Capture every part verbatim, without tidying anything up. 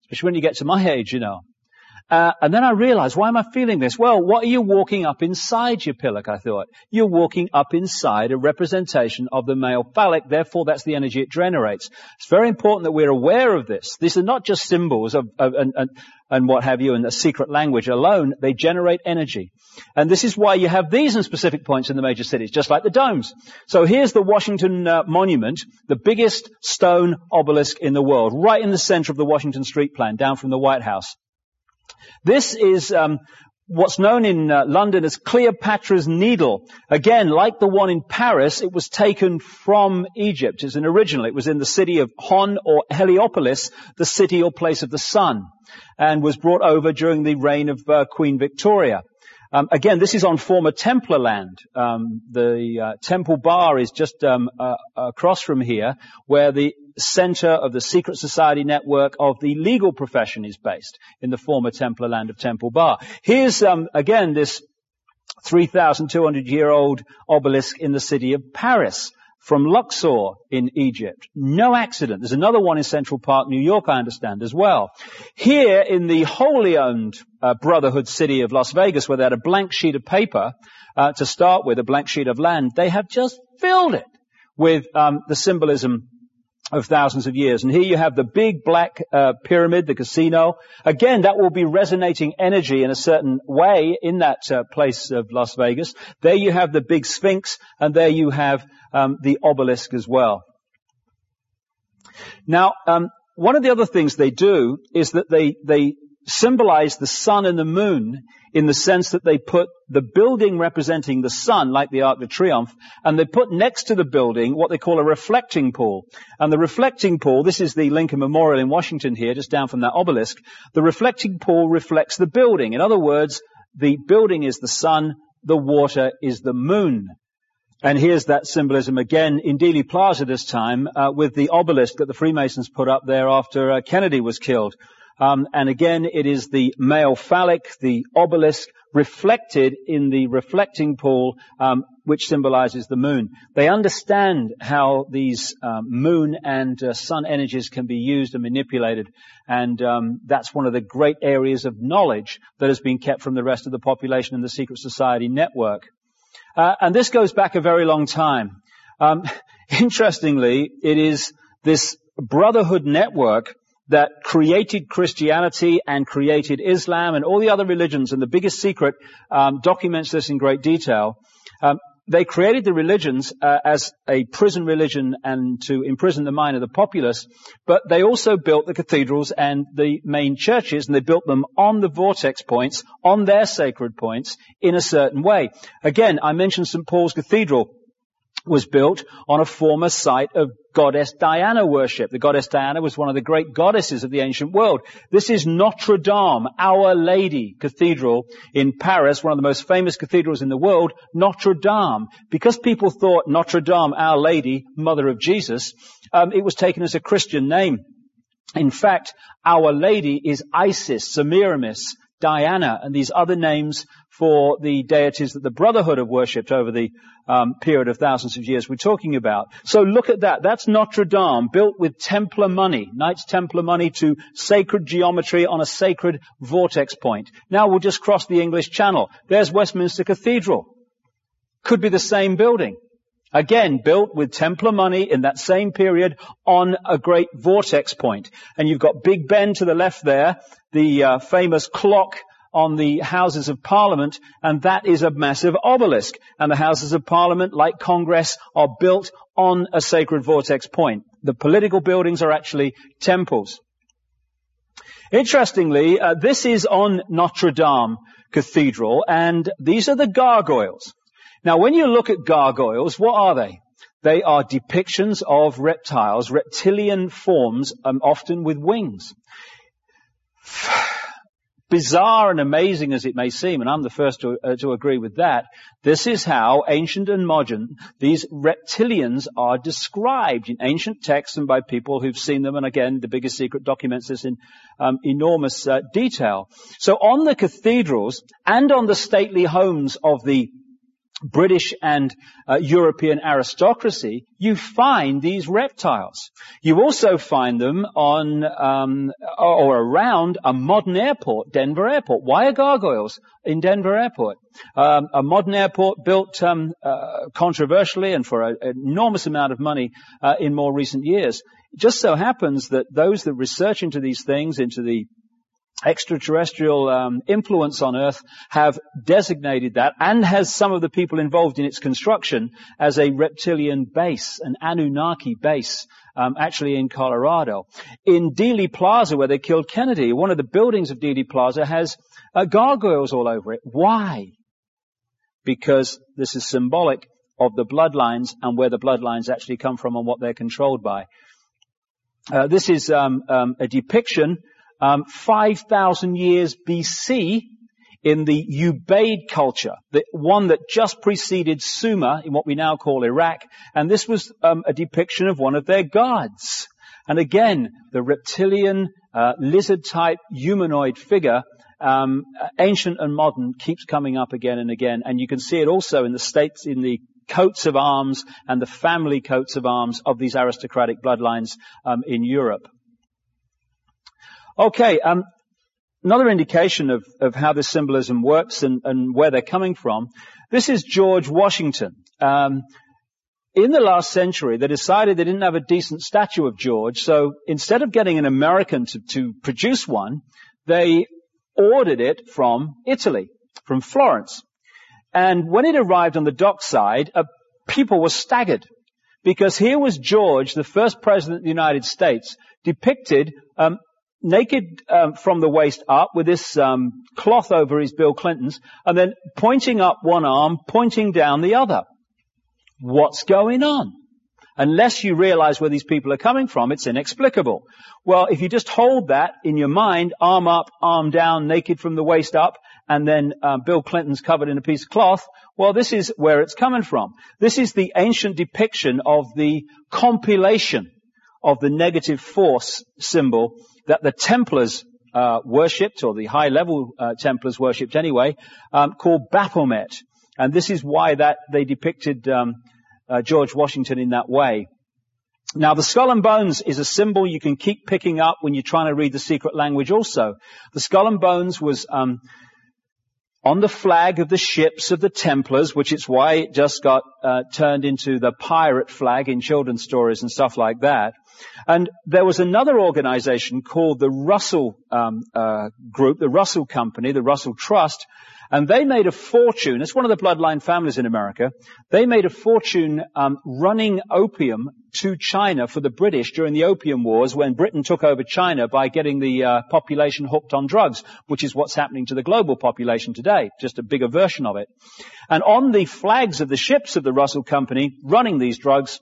especially when you get to my age, you know. Uh, and then I realized, why am I feeling this? Well, what are you walking up inside your pillock, I thought? You're walking up inside a representation of the male phallic, therefore that's the energy it generates. It's very important that we're aware of this. These are not just symbols of, of and, and, and what have you, and a secret language alone. They generate energy. And this is why you have these in specific points in the major cities, just like the domes. So here's the Washington uh, Monument, the biggest stone obelisk in the world, right in the center of the Washington Street Plan, down from the White House. This is um, what's known in uh, London as Cleopatra's Needle. Again, like the one in Paris, it was taken from Egypt. It's an original. It was in the city of Hon or Heliopolis, the city or place of the sun, and was brought over during the reign of uh, Queen Victoria. Um, again, this is on former Templar land. Um, the uh, Temple Bar is just um, uh, across from here, where the center of the secret society network of the legal profession is based, in the former Templar land of Temple Bar. Here's, um, again, this three thousand two hundred year old obelisk in the city of Paris, from Luxor in Egypt. No accident. There's another one in Central Park, New York, I understand, as well. Here in the wholly owned uh, Brotherhood city of Las Vegas, where they had a blank sheet of paper uh, to start with, a blank sheet of land, they have just filled it with um, the symbolism of thousands of years. And here you have the big black uh, pyramid, the casino. Again, that will be resonating energy in a certain way in that uh, place of Las Vegas. There you have the big Sphinx, and there you have um, the obelisk as well. Now, um, one of the other things they do is that they they symbolize the sun and the moon, in the sense that they put the building representing the sun, like the Arc de Triomphe, and they put next to the building what they call a reflecting pool. And the reflecting pool, this is the Lincoln Memorial in Washington here, just down from that obelisk, the reflecting pool reflects the building. In other words, the building is the sun, the water is the moon. And here's that symbolism again in Dealey Plaza this time, uh, with the obelisk that the Freemasons put up there after uh, Kennedy was killed. Um, and again, it is the male phallic, the obelisk, reflected in the reflecting pool, um, which symbolizes the moon. They understand how these um, moon and uh, sun energies can be used and manipulated, and um, that's one of the great areas of knowledge that has been kept from the rest of the population in the secret society network. Uh, and this goes back a very long time. Um, interestingly, it is this Brotherhood network that created Christianity and created Islam and all the other religions, and the biggest secret um, documents this in great detail. Um, they created the religions uh, as a prison religion and to imprison the mind of the populace, but they also built the cathedrals and the main churches, and they built them on the vortex points, on their sacred points, in a certain way. Again, I mentioned Saint Paul's Cathedral was built on a former site of goddess Diana worship. The goddess Diana was one of the great goddesses of the ancient world. This is Notre Dame, Our Lady Cathedral in Paris, one of the most famous cathedrals in the world, Notre Dame. Because people thought Notre Dame, Our Lady, Mother of Jesus, um, it was taken as a Christian name. In fact, Our Lady is Isis, Semiramis, Diana, and these other names for the deities that the Brotherhood have worshipped over the um, period of thousands of years we're talking about. So look at that. That's Notre Dame, built with Templar money, Knights Templar money, to sacred geometry on a sacred vortex point. Now we'll just cross the English Channel. There's Westminster Cathedral. Could be the same building. Again, built with Templar money in that same period on a great vortex point. And you've got Big Ben to the left there, the uh, famous clock on the Houses of Parliament, and that is a massive obelisk. And the Houses of Parliament, like Congress, are built on a sacred vortex point. The political buildings are actually temples. Interestingly, uh, this is on Notre Dame Cathedral, and these are the gargoyles. Now, when you look at gargoyles, what are they? They are depictions of reptiles, reptilian forms, um, often with wings. Bizarre and amazing as it may seem, and I'm the first to, uh, to agree with that, this is how ancient and modern these reptilians are described in ancient texts and by people who've seen them. And again, the biggest secret documents this in um, enormous uh, detail. So on the cathedrals and on the stately homes of the British and uh, European aristocracy, you find these reptiles. You also find them on um, or around a modern airport, Denver Airport. Why are gargoyles in Denver Airport? Um, a modern airport built um, uh, controversially and for a, an enormous amount of money uh, in more recent years. It just so happens that those that research into these things, into the extraterrestrial um, influence on Earth, have designated that, and has some of the people involved in its construction, as a reptilian base, an Anunnaki base, um, actually in Colorado. In Dealey Plaza, where they killed Kennedy, one of the buildings of Dealey Plaza has uh, gargoyles all over it. Why? Because this is symbolic of the bloodlines and where the bloodlines actually come from and what they're controlled by. Uh, this is um, um, a depiction Um, five thousand years B C in the Ubaid culture, the one that just preceded Sumer in what we now call Iraq, and this was um, a depiction of one of their gods. And again, the reptilian, uh, lizard-type humanoid figure, um, ancient and modern, keeps coming up again and again, and you can see it also in the states, in the coats of arms and the family coats of arms of these aristocratic bloodlines um, in Europe. Okay, um, another indication of, of how this symbolism works and, and where they're coming from. This is George Washington. Um, in the last century, they decided they didn't have a decent statue of George, so instead of getting an American to, to produce one, they ordered it from Italy, from Florence. And when it arrived on the dockside, uh, people were staggered, because here was George, the first president of the United States, depicted um, naked um, from the waist up with this um, cloth over his Bill Clinton's, and then pointing up one arm, pointing down the other. What's going on? Unless you realize where these people are coming from, it's inexplicable. Well, if you just hold that in your mind, arm up, arm down, naked from the waist up, and then uh, Bill Clinton's covered in a piece of cloth, well, this is where it's coming from. This is the ancient depiction of the compilation of the negative force symbol that the Templars uh, worshipped, or the high-level uh, Templars worshipped anyway, um, called Baphomet. And this is why that they depicted um, uh, George Washington in that way. Now, the skull and bones is a symbol you can keep picking up when you're trying to read the secret language also. The skull and bones was um, on the flag of the ships of the Templars, which is why it just got uh, turned into the pirate flag in children's stories and stuff like that. And there was another organization called the Russell um, uh, Group, the Russell Company, the Russell Trust, and they made a fortune. It's one of the bloodline families in America. They made a fortune um, running opium to China for the British during the Opium Wars, when Britain took over China by getting the uh, population hooked on drugs, which is what's happening to the global population today, just a bigger version of it. And on the flags of the ships of the Russell Company running these drugs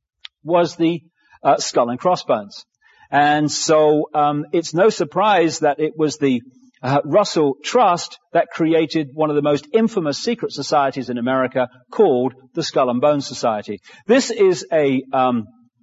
was the uh, skull and crossbones. And so um, it's no surprise that it was the Uh, Russell Trust that created one of the most infamous secret societies in America, called the Skull and Bones Society. This is a um,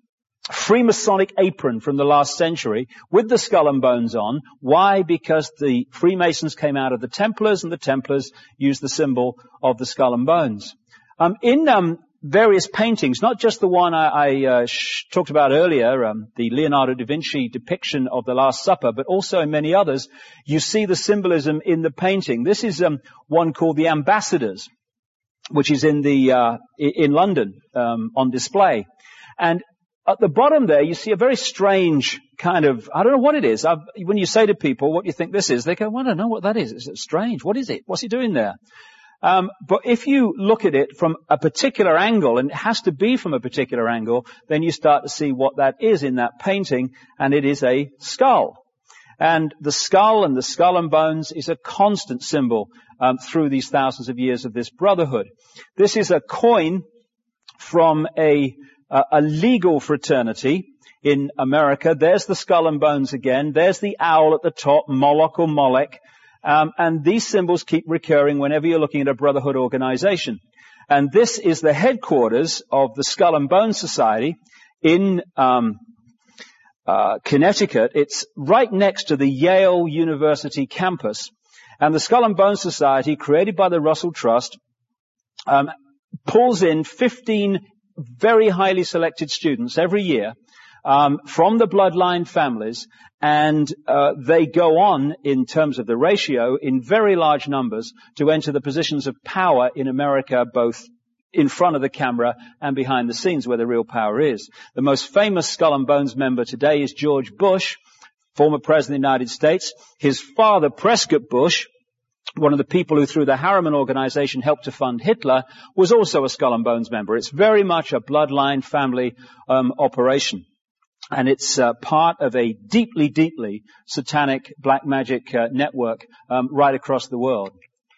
Freemasonic apron from the last century with the skull and bones on. Why? Because the Freemasons came out of the Templars, and the Templars used the symbol of the skull and bones. Um, in um, various paintings, not just the one I, I uh, sh- talked about earlier, um, the Leonardo da Vinci depiction of the Last Supper, but also in many others, you see the symbolism in the painting. This is um, one called The Ambassadors, which is in the uh, in London um, on display. And at the bottom there, you see a very strange kind of, I don't know what it is. I've, when you say to people, what do you think this is? They go, well, I don't know what that is. It's strange. What is it? What's he doing there? Um, but if you look at it from a particular angle, and it has to be from a particular angle, then you start to see what that is in that painting, and it is a skull. And the skull and the skull and bones is a constant symbol um, through these thousands of years of this brotherhood. This is a coin from a, uh, a legal fraternity in America. There's the skull and bones again. There's the owl at the top, Moloch or Molech. Um, and these symbols keep recurring whenever you're looking at a brotherhood organization. And this is the headquarters of the Skull and Bones Society in um, uh, Connecticut. It's right next to the Yale University campus. And the Skull and Bones Society, created by the Russell Trust, um, pulls in fifteen very highly selected students every year um, from the bloodline families, and uh, they go on, in terms of the ratio, in very large numbers to enter the positions of power in America, both in front of the camera and behind the scenes where the real power is. The most famous Skull and Bones member today is George Bush, former president of the United States. His father, Prescott Bush, one of the people who through the Harriman organization helped to fund Hitler, was also a Skull and Bones member. It's very much a bloodline family um, operation. And it's uh, part of a deeply, deeply satanic black magic uh, network um, right across the world.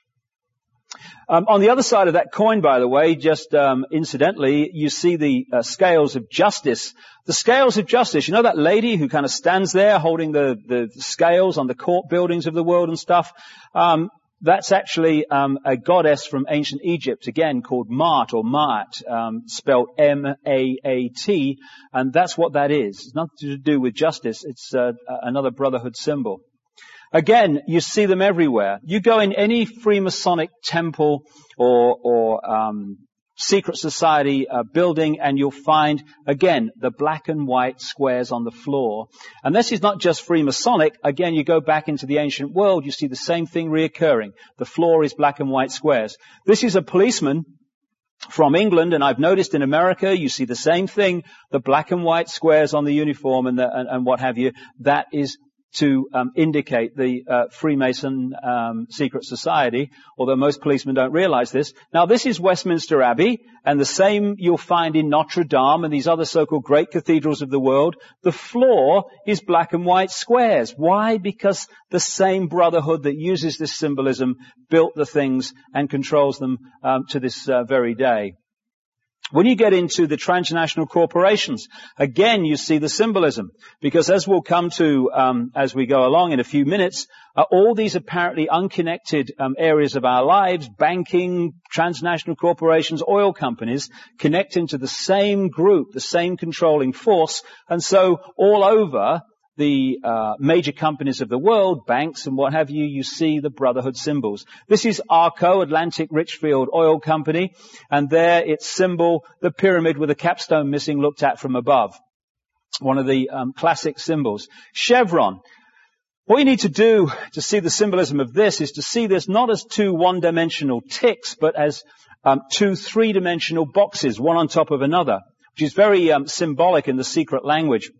Um, on the other side of that coin, by the way, just um, incidentally, you see the uh, scales of justice. The scales of justice, you know that lady who kind of stands there holding the, the scales on the court buildings of the world and stuff? Um, that's actually um, a goddess from ancient Egypt, again, called Maat or Maat, um, spelled M A A T, and that's what that is. It's nothing to do with justice. It's uh, another brotherhood symbol. Again, you see them everywhere. You go in any Freemasonic temple or, or um, secret society uh, building, and you'll find, again, the black and white squares on the floor. And this is not just Freemasonic. Again, you go back into the ancient world, you see the same thing reoccurring. The floor is black and white squares. This is a policeman from England, and I've noticed in America, you see the same thing, the black and white squares on the uniform and, the, and, and what have you. That is to um, indicate the uh, Freemason um, secret society, although most policemen don't realize this. Now, this is Westminster Abbey, and the same you'll find in Notre Dame and these other so-called great cathedrals of the world. The floor is black and white squares. Why? Because the same brotherhood that uses this symbolism built the things and controls them um, to this uh, very day. When you get into the transnational corporations, again, you see the symbolism. Because as we'll come to um, as we go along in a few minutes, uh, all these apparently unconnected um, areas of our lives, banking, transnational corporations, oil companies, connect into the same group, the same controlling force. And so all over the uh, major companies of the world, banks and what have you, you see the brotherhood symbols. This is ARCO, Atlantic Richfield Oil Company, and there its symbol, the pyramid with a capstone missing, looked at from above. One of the um, classic symbols. Chevron. What you need to do to see the symbolism of this is to see this not as two one-dimensional ticks, but as um, two three-dimensional boxes, one on top of another, which is very um, symbolic in the secret language.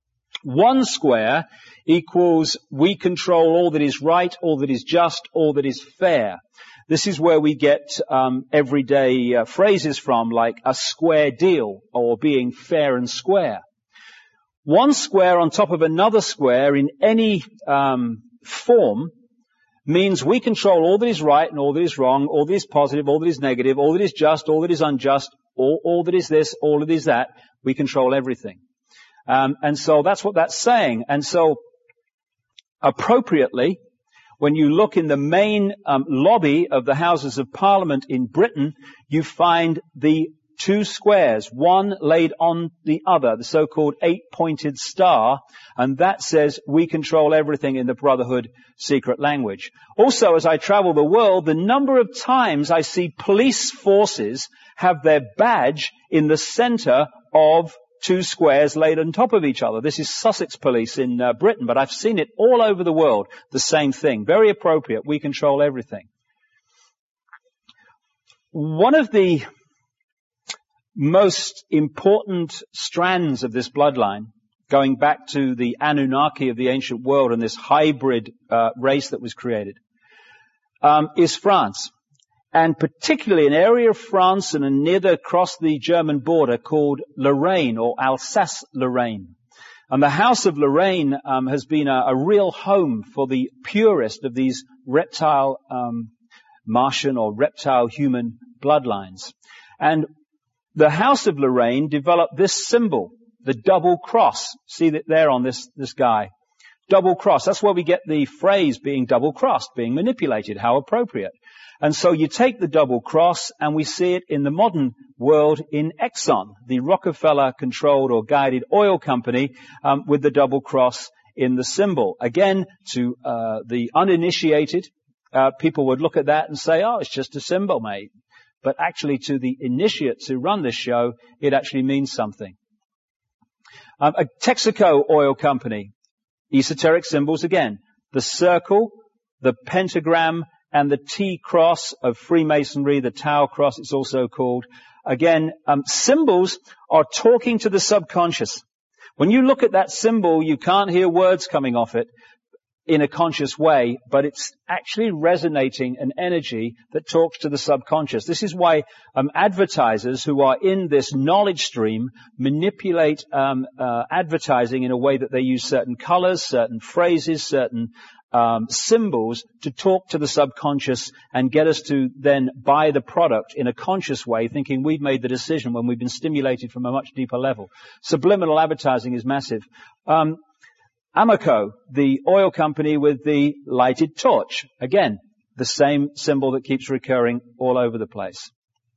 One square equals we control all that is right, all that is just, all that is fair. This is where we get um, everyday uh, phrases from, like a square deal or being fair and square. One square on top of another square in any um, form means we control all that is right and all that is wrong, all that is positive, all that is negative, all that is just, all that is unjust, all, all that is this, all that is that. We control everything. Um, and so that's what that's saying. And so, appropriately, when you look in the main um, lobby of the Houses of Parliament in Britain, you find the two squares, one laid on the other, the so-called eight-pointed star, and that says we control everything in the Brotherhood secret language. Also, as I travel the world, the number of times I see police forces have their badge in the center of two squares laid on top of each other. This is Sussex Police in uh, Britain, but I've seen it all over the world. The same thing. Very appropriate. We control everything. One of the most important strands of this bloodline, going back to the Anunnaki of the ancient world and this hybrid uh, race that was created, um, is France. And particularly an area of France and near the, across the German border called Lorraine or Alsace-Lorraine. And the House of Lorraine um, has been a, a real home for the purest of these reptile um, Martian or reptile human bloodlines. And the House of Lorraine developed this symbol, the double cross. See that there on this, this guy. Double cross. That's where we get the phrase being double crossed, being manipulated. How appropriate. And so you take the double cross, and we see it in the modern world in Exxon, the Rockefeller-controlled or guided oil company, um, with the double cross in the symbol. Again, to uh, the uninitiated, uh, people would look at that and say, oh, it's just a symbol, mate. but actually to the initiates who run this show, it actually means something. Um, a Texaco oil company, esoteric symbols again, the circle, the pentagram, and the T-cross of Freemasonry, the Tau cross it's also called. Again, um, symbols are talking to the subconscious. When you look at that symbol, you can't hear words coming off it in a conscious way, but it's actually resonating an energy that talks to the subconscious. This is why um, advertisers who are in this knowledge stream manipulate um, uh, advertising in a way that they use certain colors, certain phrases, certain um, symbols to talk to the subconscious and get us to then buy the product in a conscious way, thinking we've made the decision when we've been stimulated from a much deeper level. Subliminal advertising is massive. Um, Amoco, the oil company with the lighted torch. Again, the same symbol that keeps recurring all over the place.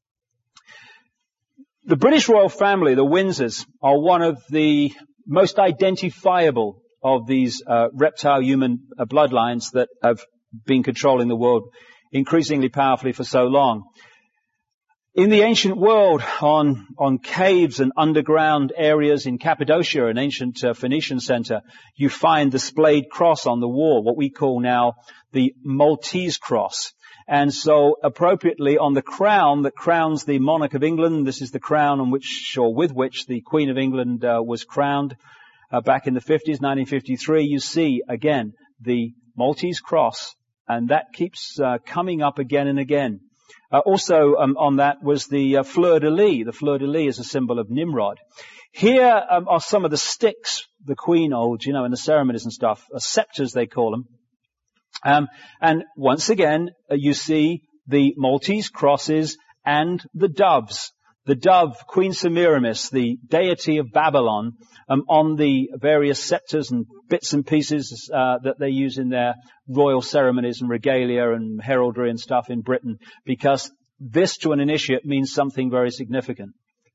The British royal family, the Windsors, are one of the most identifiable of these uh, reptile human uh, bloodlines that have been controlling the world increasingly powerfully for so long. In the ancient world, on, on caves and underground areas in Cappadocia, an ancient uh, Phoenician center, you find the splayed cross on the wall, what we call now the Maltese cross. And so appropriately on the crown that crowns the monarch of England, this is the crown on which, or with which the Queen of England uh, was crowned uh, back in the fifties, nineteen fifty-three, you see again the Maltese cross, and that keeps uh, coming up again and again. Uh, also um, on that was the uh, fleur-de-lis. The fleur-de-lis is a symbol of Nimrod. Here um, are some of the sticks the Queen holds, you know, in the ceremonies and stuff, uh, scepters they call them. Um, and once again, uh, you see the Maltese crosses and the doves. The dove, Queen Semiramis, the deity of Babylon, um, on the various scepters and bits and pieces uh, that they use in their royal ceremonies and regalia and heraldry and stuff in Britain, because this to an initiate means something very significant.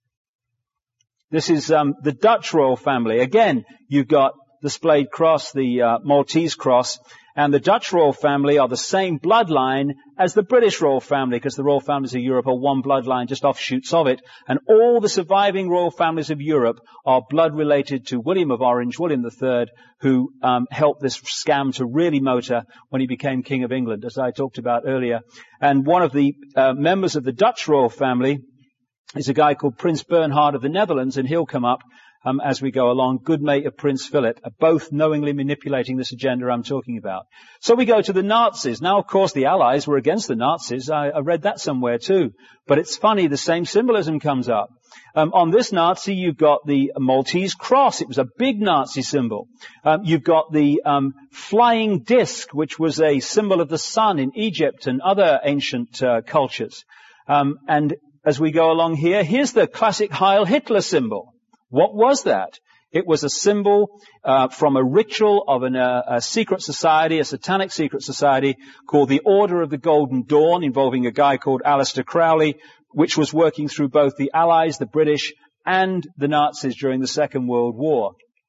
This is um, the Dutch royal family. Again, you've got the splayed cross, the uh, Maltese cross, and the Dutch royal family are the same bloodline as the British royal family, because the royal families of Europe are one bloodline, just offshoots of it. And all the surviving royal families of Europe are blood related to William of Orange, William the Third, who um, helped this scam to really motor when he became King of England, as I talked about earlier. And one of the uh, members of the Dutch royal family is a guy called Prince Bernhard of the Netherlands, and he'll come up Um, as we go along, good mate of Prince Philip, are both knowingly manipulating this agenda I'm talking about. So we go to the Nazis. Now, of course, the Allies were against the Nazis. I, I read that somewhere too. But it's funny, the same symbolism comes up. Um, on this Nazi, you've got the Maltese cross. It was a big Nazi symbol. Um, you've got the um, flying disc, which was a symbol of the sun in Egypt and other ancient uh, cultures. Um, and as we go along here, here's the classic Heil Hitler symbol. What was that? It was a symbol uh, from a ritual of an, uh, a secret society, a satanic secret society called the Order of the Golden Dawn, involving a guy called Aleister Crowley, which was working through both the Allies, the British, and the Nazis during the Second World War.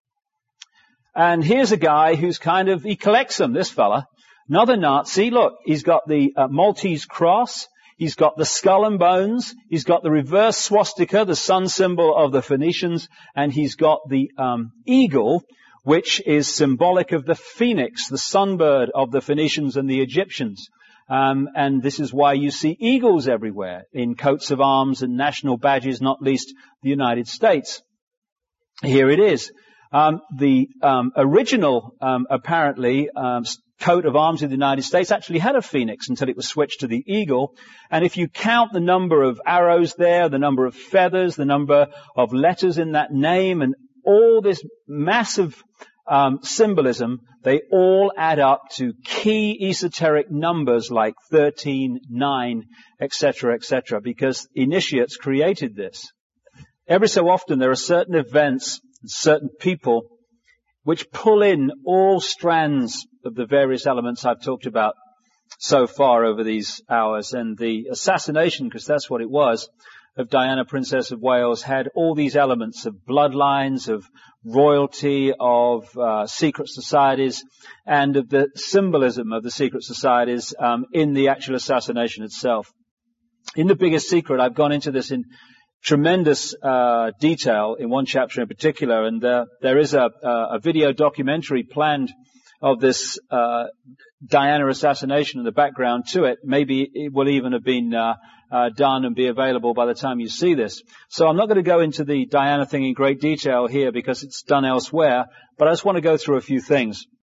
And here's a guy who's kind of, he collects them, this fella. Another Nazi, look, he's got the uh, Maltese cross. He's got the skull and bones. He's got the reverse swastika, the sun symbol of the Phoenicians. And he's got the um, eagle, which is symbolic of the phoenix, the sunbird of the Phoenicians and the Egyptians. Um, and this is why you see eagles everywhere in coats of arms and national badges, not least the United States. Here it is. Um, the um, original, um, apparently, um, coat of arms of the United States actually had a phoenix until it was switched to the eagle. And if you count the number of arrows there, the number of feathers, the number of letters in that name, and all this massive um, symbolism, they all add up to key esoteric numbers like thirteen, nine, et cetera, et cetera, because initiates created this. Every so often there are certain events, certain people, which pull in all strands of the various elements I've talked about so far over these hours. And the assassination, because that's what it was, of Diana, Princess of Wales, had all these elements of bloodlines, of royalty, of uh, secret societies, and of the symbolism of the secret societies um, in the actual assassination itself. In The Biggest Secret, I've gone into this in tremendous uh, detail in one chapter in particular, and uh, there is a, a video documentary planned of this uh, Diana assassination and the background to it. Maybe it will even have been uh, uh, done and be available by the time you see this. So I'm not going to go into the Diana thing in great detail here because it's done elsewhere, but I just want to go through a few things.